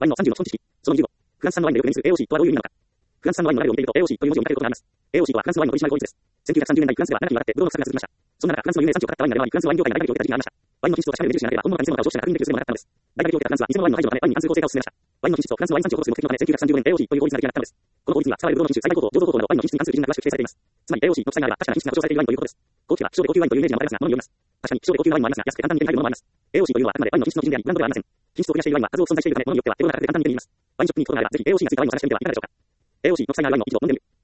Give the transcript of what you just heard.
ワインの30の基本知識。その25。フランス産のワインでよく目にする AOC とはどういう意味なのか。フランス産のワインのラベルを見ていると AOC という文字を見かけることがあります。AOC とはフランスのワインの取締役法律です。1930年代フランスでは長きにわたってブドウの不作が続きました。そんな中、フランスの有名産地を語ったワインが出回り、フランスのワイン業界に大打撃を受けた時期がありました。ワインの品質とか社会の目印になれば、本物か偽物かを常識な確認できる術でもなかったのです。大打撃を受けたフランスは偽物ワインの排除のためワインに関する公正化を進めました。ワインの品質とフランスのワイン産地を保護する目的のため、1935年 AOC という法律が出来上がったのです。この法律には、使われるブドウの品種、栽培方法、醸造方法などワインの品質に関する基準が詳しく規定されています。つまり AOC の記載があれば、確かな品質が保証されているワインということです。高級は希少で高級ワインというイメージが持たれますが、ものによります。確かに希少で高級なワインもありますが、安くて簡単に手に入るものもあります。AOC というのはあくまでワインの品質の基準であり、ブランドではありません。品質を増やしているワインは数多く存在しているため、ものによっては手頃な価格で簡単に手に入ります。ワインショップに行くことがあれば、ぜひ AOC についてワインを探してみてはいかがでしょうか。AOC の記載があるワインの記事を読んでみる。